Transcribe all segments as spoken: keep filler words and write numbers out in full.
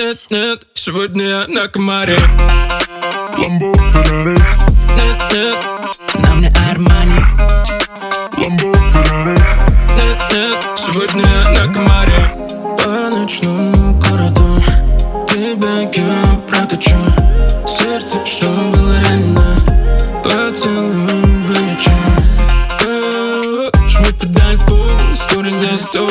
Нет, нет, сегодня я на комаре. Lambo, Ferrari. Нет, нет, на мне Армани. Lambo, Ferrari. Нет, нет, сегодня я на комаре. По ночному городу тебя я прокачу. Сердце, что было ранено, поцелуем вылечу. Жми педаль в пол, скорость за сто.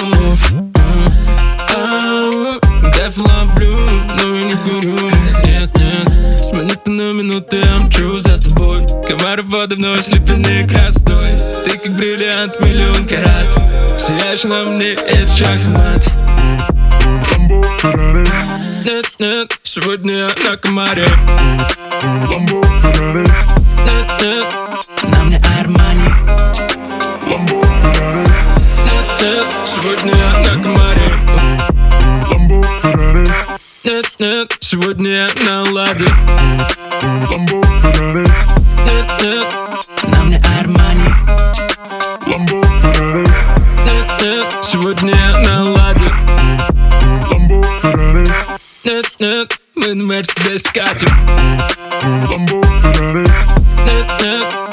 Кайф ловлю, но я не курю. Нет, нет, с минуты на минуту я мчу за тобой. Комары воды вновь слеплены красотой. Ты как бриллиант, миллион карат. Сияешь на мне, это шах и мат. Lambo, Ferrari. Нет, нет, сегодня я на комаре. Lambo, Ferrari. Нет, нет, на мне Армани. Lambo, Ferrari. Нет, нет, сегодня я на комаре. Lambo, Ferrari. Нет, нет, сегодня я на ладе. Lambo, Ferrari. Нет, нет, на мне Армани. Lambo, Ferrari. Нет, нет, сегодня я на ладе. Lambo, Ferrari. Нет, нет, мы на Мерседес катим. Lambo, Ferrari. Нет, нет,